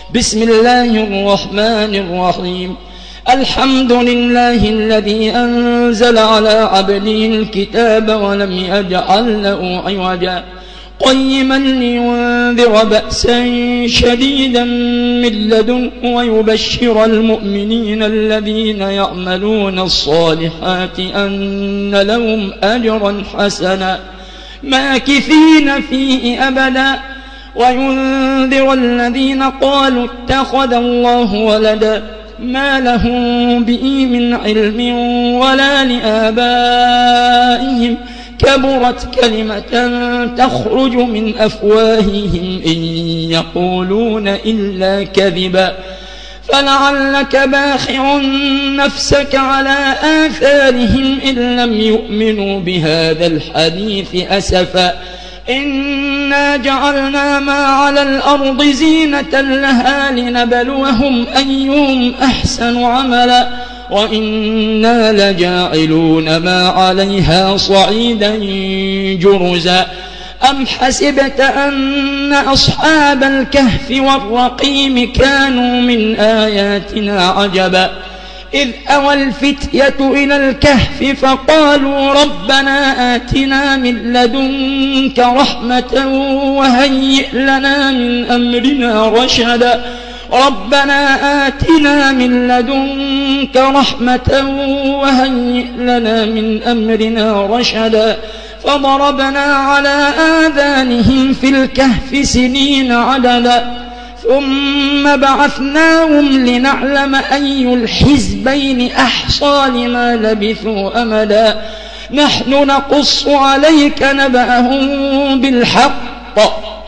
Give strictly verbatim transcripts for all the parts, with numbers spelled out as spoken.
بسم الله الرحمن الرحيم. الحمد لله الذي أنزل على عبده الكتاب ولم يجعل له عوجا قيما لينذر بأسا شديدا من لدنه ويبشر المؤمنين الذين يعملون الصالحات أن لهم أجرا حسنا ماكثين فيه أبدا وينذر الذين قالوا اتخذ الله ولدا ما لهم به من علم ولا لآبائهم كبرت كلمة تخرج من أفواههم إن يقولون إلا كذبا فلعلك باخع نفسك على آثارهم إن لم يؤمنوا بهذا الحديث أسفا إنا جعلنا ما على الأرض زينة لها لنبلوهم أيهم أحسن عملا وإنا لجاعلون ما عليها صعيدا جرزا أم حسبت أن أصحاب الكهف والرقيم كانوا من آياتنا عجبا إذ أوى الفتية إلى الكهف فقالوا ربنا آتنا من لدنك رحمة وهيئ لنا من أمرنا رشدا ربنا آتنا من لدنك رحمة وهيئ لنا من أمرنا رشدا فضربنا على آذانهم في الكهف سنين عددا ثم بعثناهم لنعلم أي الحزبين أحصى لما لبثوا أمدا نحن نقص عليك نبأهم بالحق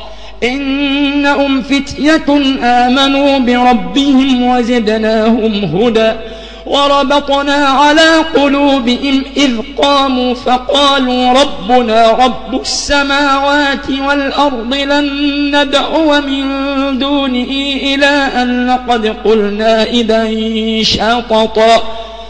إنهم فتية آمنوا بربهم وزدناهم هدى وربطنا على قلوبهم إذ قاموا فقالوا ربنا رب السماوات والأرض لن ندعو من دونه إلها لقد قلنا إذا شططا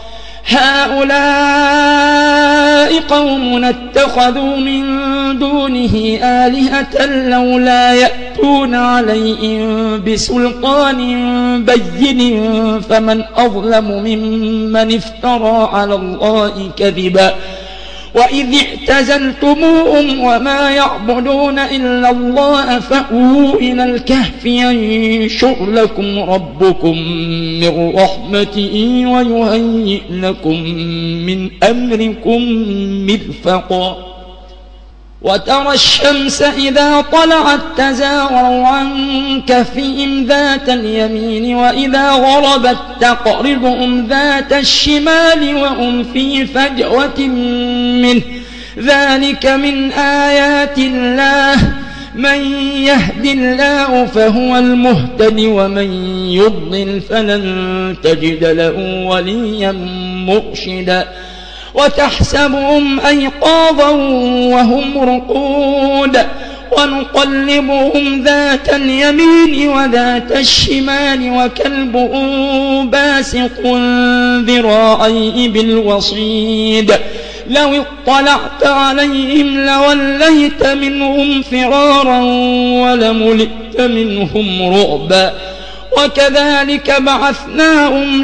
هؤلاء قوم اتخذوا من دونه آلهة لولا يأتون عليهم بسلطان بين فمن أظلم ممن افترى على الله كذبا وإذ اعتزلتموهم وما يعبدون إلا الله فأووا إلى الكهف ينشر لكم ربكم من رحمته ويهيئ لكم من أمركم مرفقا وترى الشمس إذا طلعت تزاور عن كهفهم ذات اليمين وإذا غربت تقرضهم ذات الشمال وهم في فجوة منه ذلك من آيات الله من يهد الله فهو المهتد ومن يضلل فلن تجد له وليا مرشدا وتحسبهم أيقاظا وهم رقود ونقلبهم ذات اليمين وذات الشمال وكلبهم باسط ذراعيه بالوصيد لو اطلعت عليهم لوليت منهم فرارا ولملئت منهم رعبا وكذلك بعثناهم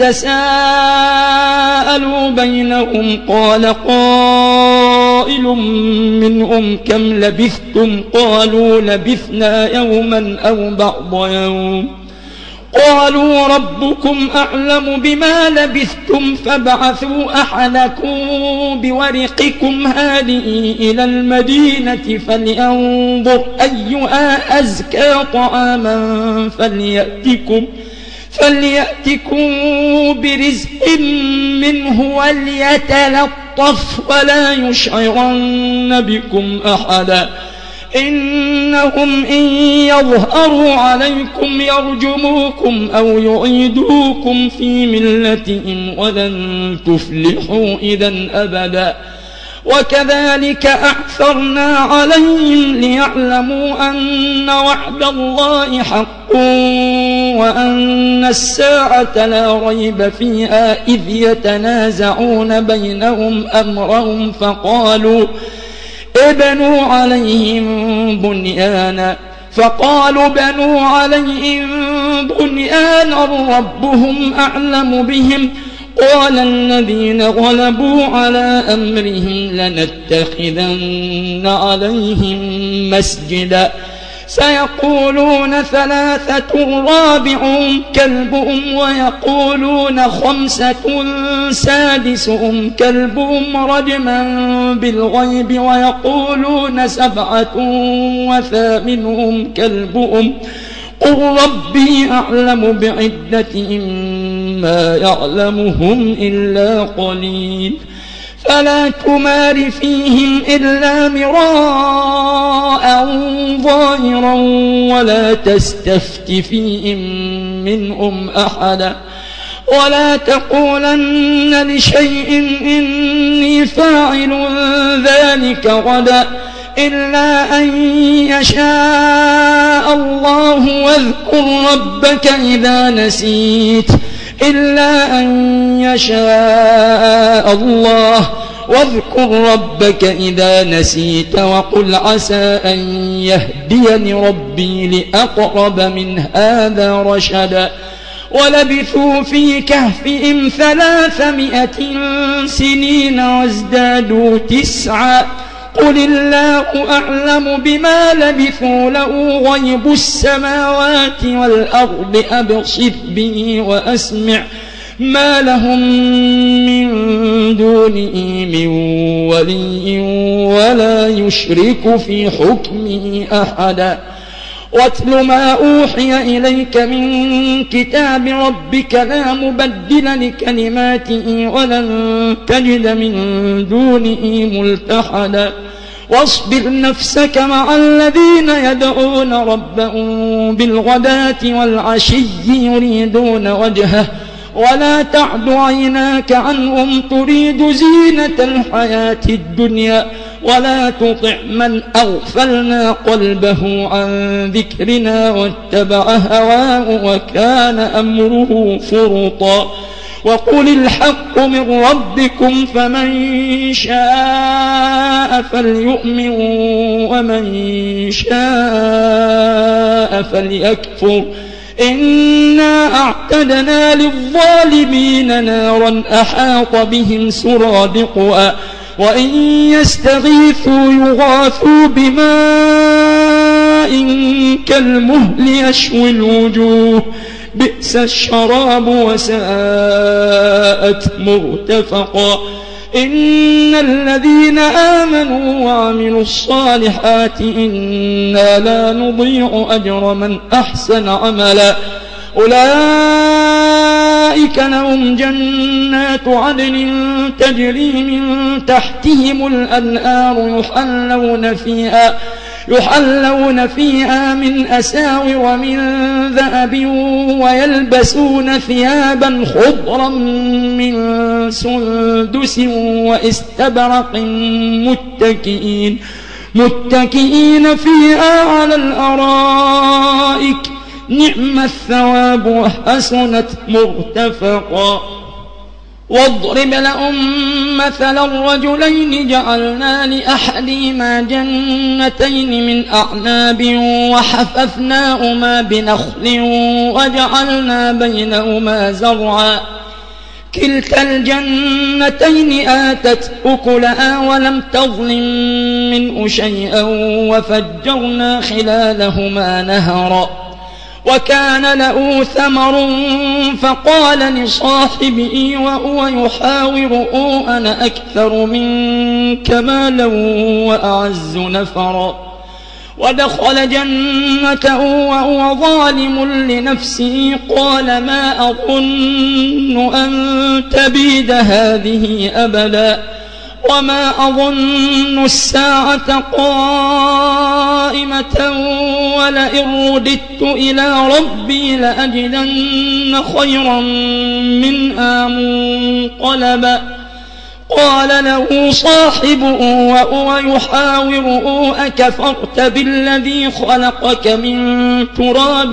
ليتساءلوا بينهم قال قائل منهم كم لبثتم قالوا لبثنا يوما أو بعض يوم قالوا ربكم أعلم بما لبثتم فابعثوا أحدكم بورقكم هذه إلى المدينة فلينظر أيها أزكى طعاما فليأتكم فليأتكم برزق منه وليتلطف ولا يشعرن بكم أحدا إنهم إن يظهروا عليكم يرجموكم أو يعيدوكم في ملتهم ولن تفلحوا إذا أبدا وكذلك أعثرنا عليهم ليعلموا أن وعد الله حق وأن الساعة لا ريب فيها إذ يتنازعون بينهم أمرهم فقالوا ابنوا عليهم بنيانا فقالوا بنوا عليهم بنيانا ربهم أعلم بهم قال الذين غلبوا على أمرهم لنتخذن عليهم مسجدا سيقولون ثلاثة رابعهم كلبهم ويقولون خمسة سادسهم كلبهم رجما بالغيب ويقولون سبعة وثامنهم كلبهم قل ربي أعلم بعدتهم ما يعلمهم إلا قليل فلا تمار فيهم إلا مراء ظاهرا ولا تستفت فيهم منهم أحدا ولا تقولن لشيء إني فاعل ذلك غدا إلا أن يشاء الله واذكر ربك إذا نسيت إلا أن يشاء الله واذكر ربك إذا نسيت وقل عسى أن يهديني ربي لأقرب من هذا رشدا ولبثوا في كهفهم ثلاثمائة سنين وازدادوا تسعا قل الله أعلم بما لبثوا له غيب السماوات والأرض أبصر به وأسمع ما لهم من دونه من ولي ولا يشرك في حكمه أحدا واتل ما أوحي إليك من كتاب ربك لا مبدل لكلماته ولن تجد من دونه ملتحدا واصبر نفسك مع الذين يدعون ربهم بالغداة والعشي يريدون وجهه ولا تعد عيناك عنهم تريد زينة الحياة الدنيا ولا تطع من أغفلنا قلبه عن ذكرنا واتبع هواه وكان أمره فرطا وقل الحق من ربكم فمن شاء فليؤمن ومن شاء فليكفر إنا أعتدنا للظالمين نارا أحاط بهم سرادقها وإن يستغيثوا يغاثوا بماء كالمهل يشوي الوجوه بئس الشراب وساءت مرتفقا إن الذين آمنوا وعملوا الصالحات إنا لا نضيع أجر من أحسن عملا أولئك لهم جنات عدن تجري من تحتهم الأنهار يحلون فيها يحلون فيها من أساور من ذهب ويلبسون ثيابا خضرا من سندس وإستبرق متكئين متكئين فيها على الأرائك نعم الثواب وحسنت مرتفقا واضرب لهم مثل الرجلين جعلنا لأحدهما جنتين من أعناب وحففناهما بنخل وجعلنا بينهما زرعا كلتا الجنتين آتت أكلها ولم تظلم منه شيئا وفجرنا خلالهما نهرا وكان له ثمر فقال لصاحبه وهو يحاوره أنا أكثر منك مالا وأعز نفرا ودخل جنته وهو ظالم لنفسه قال ما أظن أن تبيد هذه أبدا وما أظن الساعة قائمة ولئن رددت إلى ربي لأجدن خيرا منها منقلبا قال له صاحبه وهو يحاوره أكفرت بالذي خلقك من تراب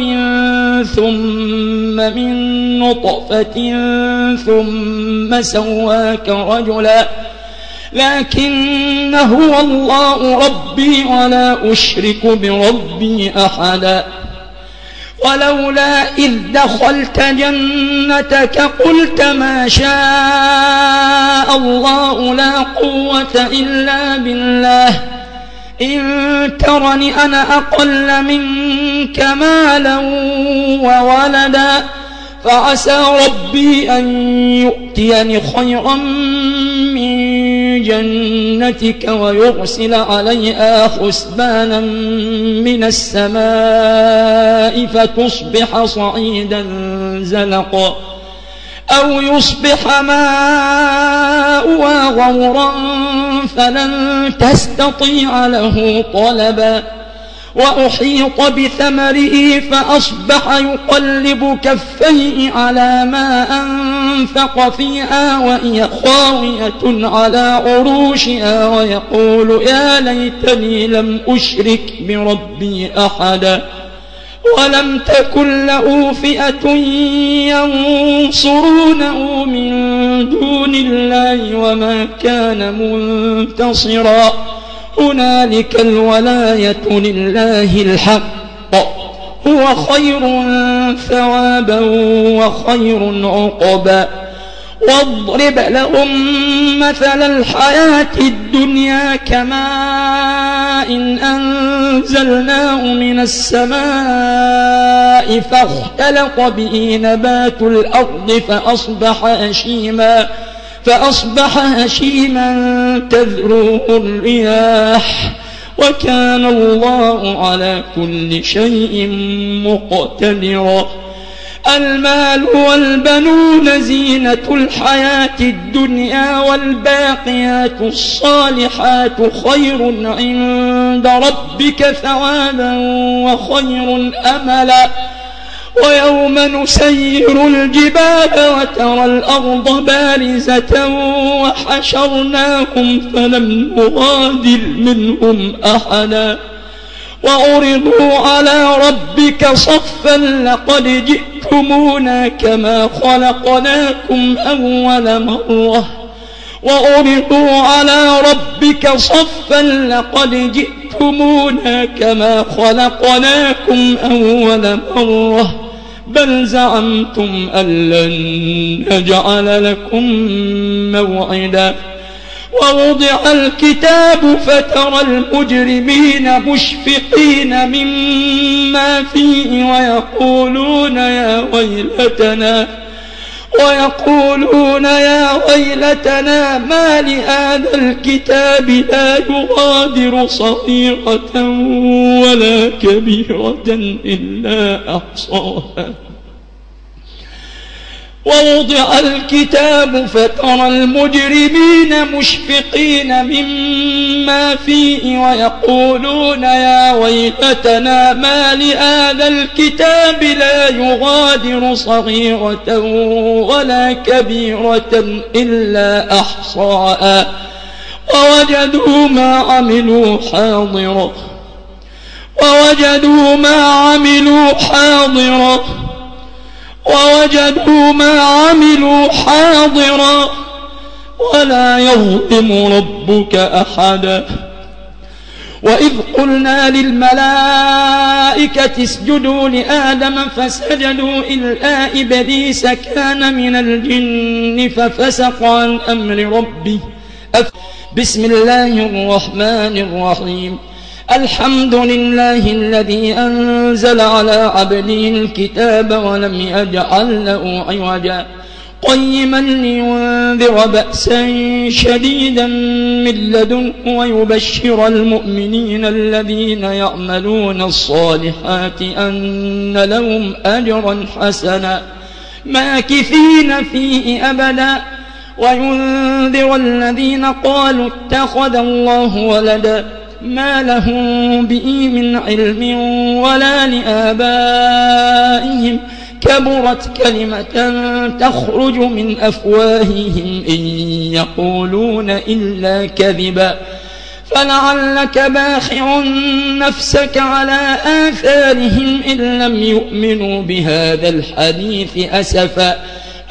ثم من نطفة ثم سواك رجلا لكن هو الله ربي ولا أشرك بربي أحدا ولولا إذ دخلت جنتك قلت ما شاء الله لا قوة إلا بالله إن ترني أنا أقل منك مالا وولدا فعسى ربي أن يؤتيني خيرا من جنتك ويرسل عليها حسبانا من السماء فتصبح صعيدا زلقا أو يصبح ماؤها غورا فلن تستطيع له طلبا وأحيط بثمره فأصبح يقلب كفيه على ما أنفق فيها وهي خاوية على عروشها ويقول يا ليتني لم أشرك بربي أحدا ولم تكن له فئة ينصرونه من دون الله وما كان منتصرا هنالك الولاية لله الحق هو خير ثوابا وخير عقبا واضرب لهم مثل الحياة الدنيا كماء إن أنزلناه من السماء فاختلط به نبات الأرض فأصبح هشيما فأصبح هشيما تذروه الرياح وكان الله على كل شيء مقتدرا المال والبنون زينة الحياة الدنيا والباقيات الصالحات خير عند ربك ثوابا وخير أملا ويوم نسير الجبال وترى الأرض بارزة وحشرناهم فلم نغادر منهم أحدا وعرضوا على ربك صفا لقد جئتمونا كما خلقناكم أول مرة وعرضوا على ربك صفا لقد جئتمونا كما خلقناكم أول مرة بل زعمتم أن لن نجعل لكم موعدا ووضع الكتاب فترى المجرمين مشفقين مما فيه ويقولون يا ويلتنا ويقولون يا ويلتنا ما لهذا الكتاب لا يغادر صغيرة ولا كبيرة إلا أحصاها ووضع الكتاب فترى المجرمين مشفقين مما فيه ويقولون يا ويلتنا ما لهذا الكتاب لا يغادر صغيرة ولا كبيرة إلا أحصاها ووجدوا ما عملوا حاضرا ووجدوا ما عملوا حاضرا ووجدوا ما عملوا حاضرا ولا يظلم ربك أحدا وإذ قلنا للملائكة اسجدوا لآدم فسجدوا إلا إبليس كان من الجن ففسق عن أمر ربه بسم الله الرحمن الرحيم الحمد لله الذي أنزل على عبده الكتاب ولم يجعل له عوجا قيما لينذر بأسا شديدا من لدنه ويبشر المؤمنين الذين يعملون الصالحات أن لهم أجرا حسنا ماكثين فيه أبدا وينذر الذين قالوا اتخذ الله ولدا ما لهم به من علم ولا لآبائهم كبرت كلمة تخرج من أفواههم إن يقولون إلا كذبا فلعلك باخع نفسك على آثارهم إن لم يؤمنوا بهذا الحديث أسفا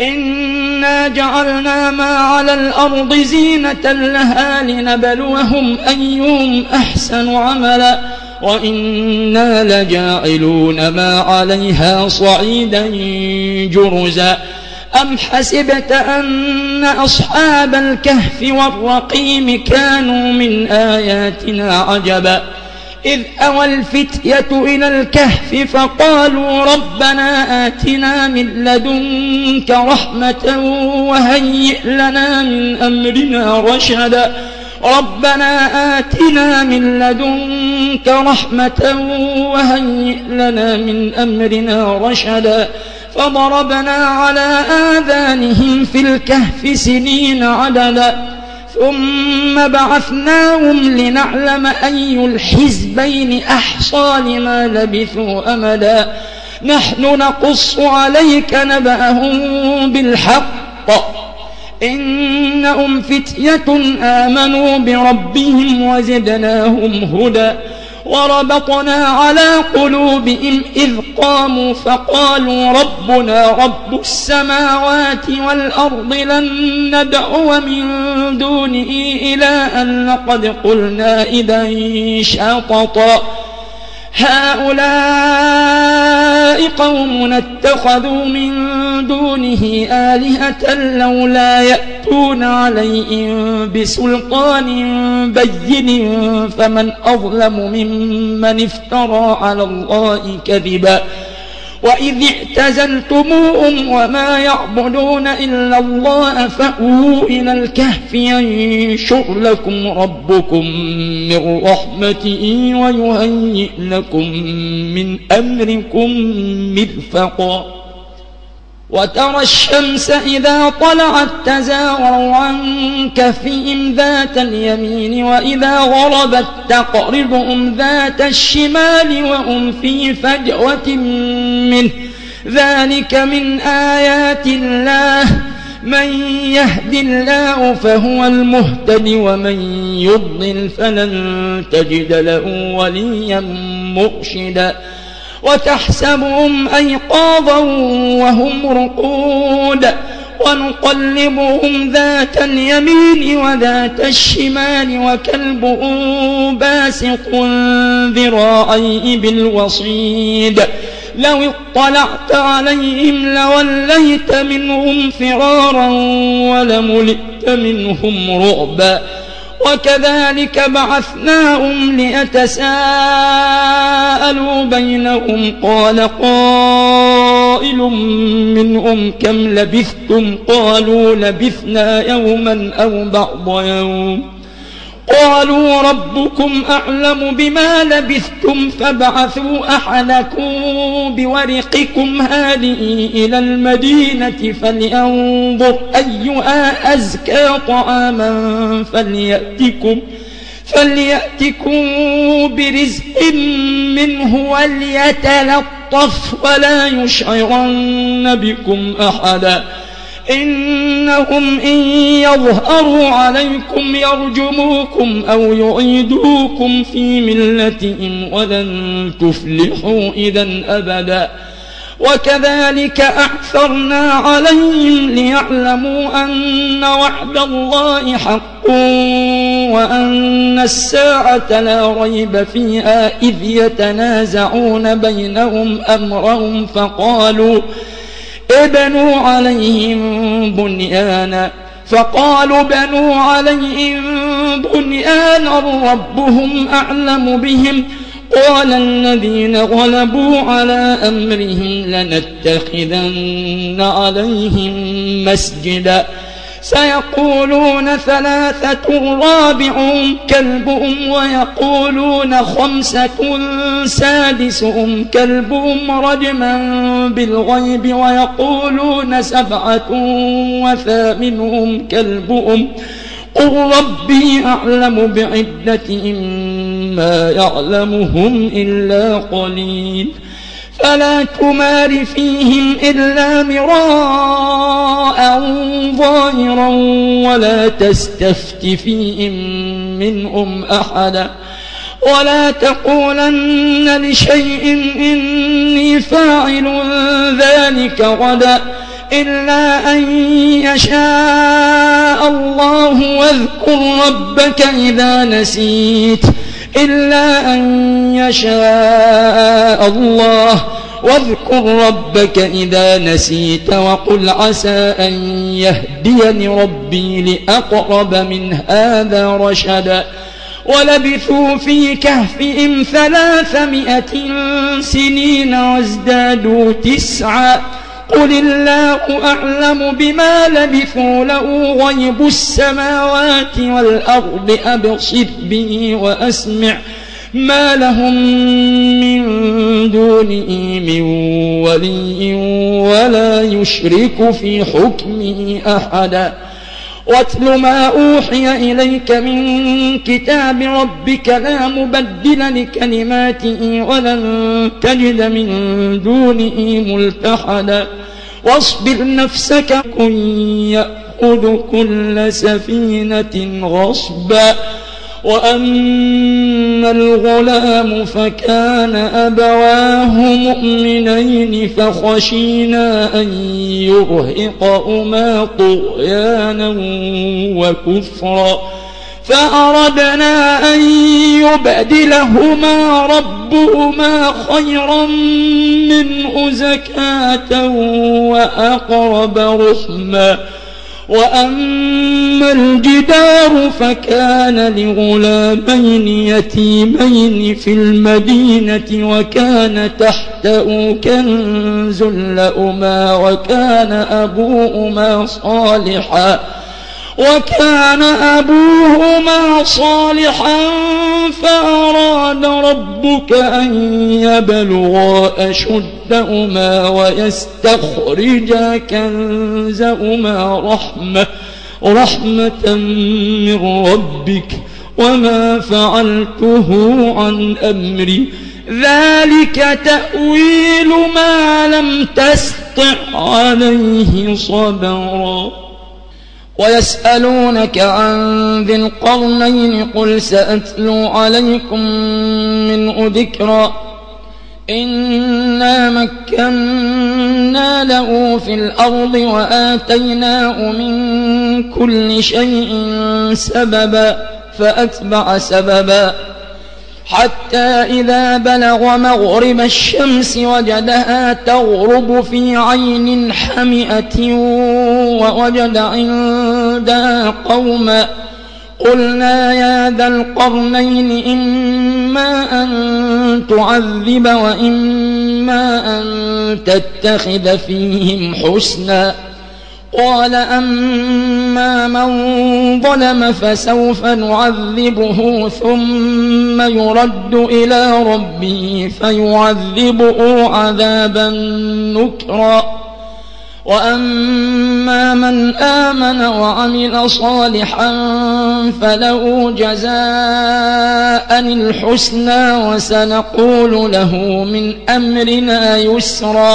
إنا جعلنا ما على الأرض زينة لها لنبلوهم أيهم أحسن عملا وإنا لجاعلون ما عليها صعيدا جرزا أم حسبت أن أصحاب الكهف والرقيم كانوا من آياتنا عجبا إذ أوى الفتية إلى الكهف فقالوا ربنا آتنا من لدنك رحمة وهيئ لنا من أمرنا رشدا ربنا آتنا من لدنك رحمة وهيئ لنا من أمرنا رشدا فضربنا على آذانهم في الكهف سنين عددا ثم بعثناهم لنعلم أي الحزبين أحصى لما لبثوا أمدا نحن نقص عليك نبأهم بالحق إنهم فتية آمنوا بربهم وزدناهم هدى وربطنا على قلوبهم إذ قاموا فقالوا ربنا رب السماوات والأرض لن ندعو من دونه إلها لقد قلنا إذا شططا هؤلاء قوم اتخذوا من دونه آلهة لولا يأتون عليهم بسلطان بين فمن أظلم ممن افترى على الله كذبا وإذ اعتزلتموهم وما يعبدون إلا الله فأووا إلى الكهف ينشر لكم ربكم من رحمته ويهيئ لكم من أمركم مرفقا وترى الشمس إذا طلعت تزاور عن كهفهم ذات اليمين وإذا غربت تقرضهم ذات الشمال وهم في فجوة منه ذلك من آيات الله من يهد الله فهو المهتد ومن يضلل فلن تجد له وليا مرشدا وتحسبهم أيقاظا وهم رقود ونقلبهم ذات اليمين وذات الشمال وكلبهم باسط ذراعيه بالوصيد لو اطلعت عليهم لوليت منهم فرارا ولملئت منهم رعبا وكذلك بعثناهم ليتساءلوا بينهم قال قائل منهم كم لبثتم قالوا لبثنا يوما أو بعض يوم قالوا ربكم أعلم بما لبثتم فابعثوا أحدكم بورقكم هذه إلى المدينة فلينظر أيها أزكى طعاما فليأتكم فليأتكم برزق منه وليتلطف ولا يشعرن بكم أحدا إنهم إن يظهروا عليكم يرجموكم أو يعيدوكم في ملتهم ولن تفلحوا إذا أبدا وكذلك أعثرنا عليهم ليعلموا أن وعد الله حق وأن الساعة لا ريب فيها إذ يتنازعون بينهم أمرهم فقالوا ابنوا عليهم بنيانا فقالوا بنوا عليهم بنيانا ربهم أعلم بهم قال الذين غلبوا على أمرهم لنتخذن عليهم مسجدا سيقولون ثلاثة رابعهم كلبهم ويقولون خمسة سادسهم كلبهم رجما بالغيب ويقولون سبعة وثامنهم كلبهم قل ربي أعلم بعدتهم ما يعلمهم إلا قليل فلا تمار فيهم إلا مراء ظاهرا ولا تستفت فيهم منهم أحدا ولا تقولن لشيء إني فاعل ذلك غدا إلا أن يشاء الله واذكر ربك إذا نسيت إلا أن يشاء الله واذكر ربك إذا نسيت وقل عسى أن يهديني ربي لأقرب من هذا رشدا ولبثوا في كهفهم ثلاثمائة سنين وازدادوا تسعا قل الله أعلم بما لبثوا له غيب السماوات والأرض أبصر به وأسمع ما لهم من دونه من ولي ولا يشرك في حكمه أحدا واتل ما أوحي إليك من كتاب ربك لا مبدل لكلماته ولن تجد من دونه ملتحدا واصبر نفسك كن يأخذ كل سفينة غصبا وأما الغلام فكان أبواه مؤمنين فخشينا أن يرهقهما طغيانا وكفرا فأردنا أن يبدلهما ربهما خيرا منه زكاة وأقرب رحما وأما الجدار فكان لغلامين يتيمين في المدينة وكان تحته كنز لهما وكان أبوهما صالحا وكان أبوهما صالحا فأراد ربك أن يبلغا أشدهما ويستخرجا كنزهما رحمة رحمة من ربك وما فعلته عن أمري ذلك تأويل ما لم تستطع عليه صبرا ويسألونك عن ذي القرنين قل سأتلو عليكم منه ذكرا إنا مكنا له في الأرض وآتيناه من كل شيء سببا فأتبع سببا حتى إذا بلغ مغرب الشمس وجدها تغرب في عين حمئة ووجد عندها قوما قلنا يا ذا القرنين إما أن تعذب وإما أن تتخذ فيهم حسنا قال أما من ظلم فسوف نعذبه ثم يرد إلى ربه فيعذبه عذابا نكرا وأما من آمن وعمل صالحا فله جزاء الحسنى وسنقول له من أمرنا يسرا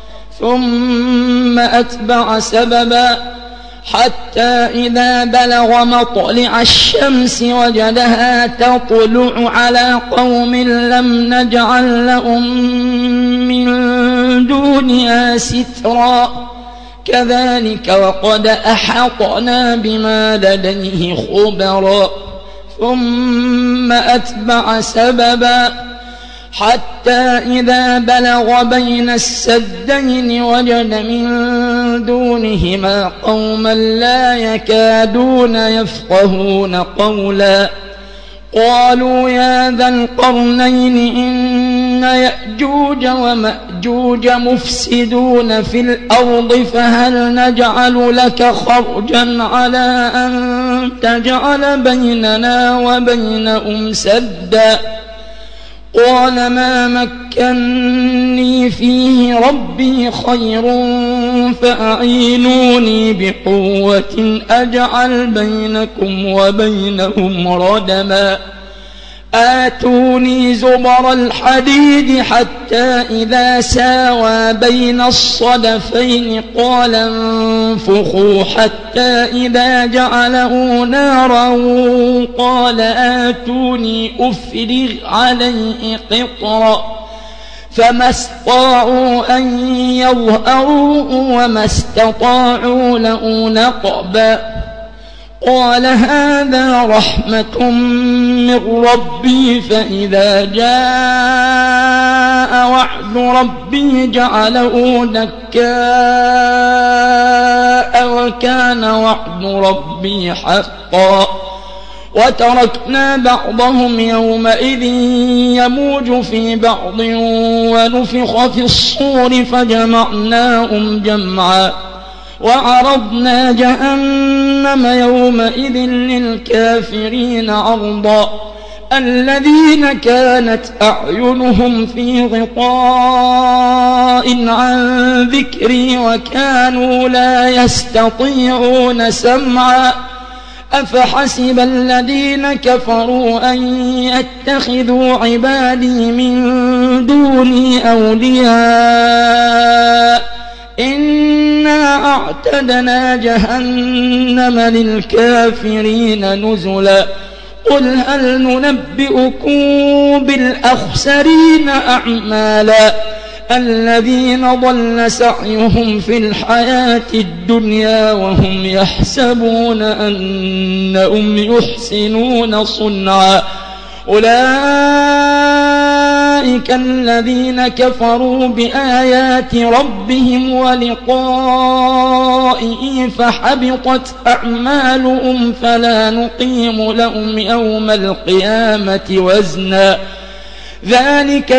ثم أتبع سببا حتى إذا بلغ مطلع الشمس وجدها تطلع على قوم لم نجعل لهم من دونها سترا كذلك وقد أحطنا بما لديه خبرا ثم أتبع سببا حتى إذا بلغ بين السدين وجد من دونهما قوما لا يكادون يفقهون قولا قالوا يا ذا القرنين إن يأجوج ومأجوج مفسدون في الأرض فهل نجعل لك خرجا على أن تجعل بيننا وبينهم سدا قال ما مكني فيه ربي خير فأعينوني بقوة أجعل بينكم وبينهم ردما آتوني زبر الحديد حتى إذا ساوى بين الصدفين قال انفخوا حتى إذا جعله نارا قال آتوني أفرغ عليه قطرا فما استطاعوا أن يظهروه وما استطاعوا له نقبا قال هذا رحمة من ربي فإذا جاء وعد ربي جعله دكاء وكان وعد ربي حقا وتركنا بعضهم يومئذ يموج في بعض ونفخ في الصور فجمعناهم جمعا وعرضنا جهنم يومئذ للكافرين عرضا الذين كانت أعينهم في غطاء عن ذكري وكانوا لا يستطيعون سمعا أفحسب الذين كفروا أن يتخذوا عبادي من دوني أولياء إنا أعتدنا جهنم للكافرين نزلا قل هل ننبئكم بالأخسرين أعمالا الذين ضل سعيهم في الحياة الدنيا وهم يحسبون أنهم يحسنون صنعا أولئك الذين كفروا بآيات ربهم ولقائه فحبطت أعمالهم فلا نقيم لهم يوم القيامة وزنا ذلك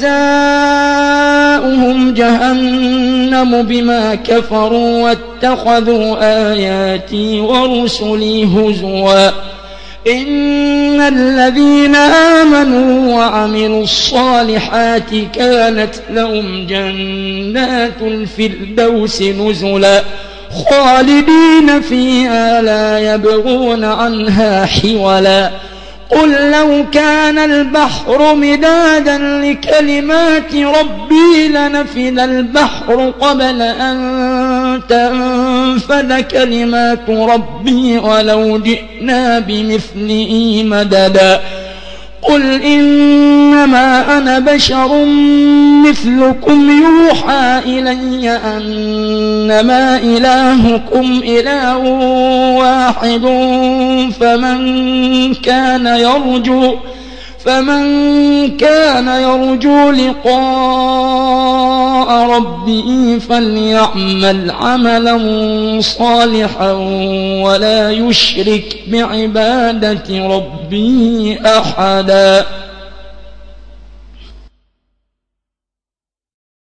جزاؤهم جهنم بما كفروا واتخذوا آياتي ورسلي هزوا إن الذين آمنوا وعملوا الصالحات كانت لهم جنات الفردوس نزلا خالدين فيها لا يبغون عنها حولا قل لو كان البحر مدادا لكلمات ربي لنفد البحر قبل أن تنفد كلمات ربي ولو جئنا بمثله مددا قل إنما أنا بشر مثلكم يوحى إلي أنما إلهكم إله واحد فمن كان يرجو فمن كان يرجو لقاء ربه فليعمل عملا صالحا ولا يشرك بعبادة ربه أحدا.